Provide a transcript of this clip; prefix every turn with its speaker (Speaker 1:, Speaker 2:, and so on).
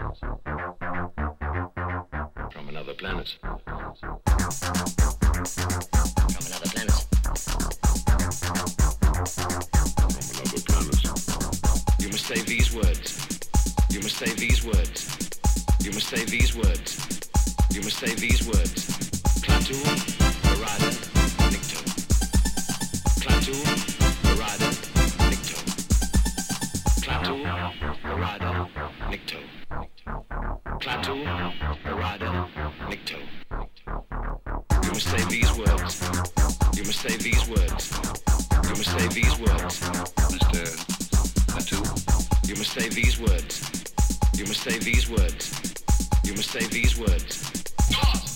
Speaker 1: From another planet.
Speaker 2: From another planet.
Speaker 1: From another planet. You must say these words. You must say these words. You must say these words. You must say these words. Klaatu, Barada, Nikto. Klaatu, Barada, Nikto. Klaatu, Barada, Nikto. Klaatu, Barada, Nikto. You must say these words. You must say these words. You must say these words.
Speaker 3: Mr. Klaatu.
Speaker 1: You must say these words. You must say these words. You must say these words.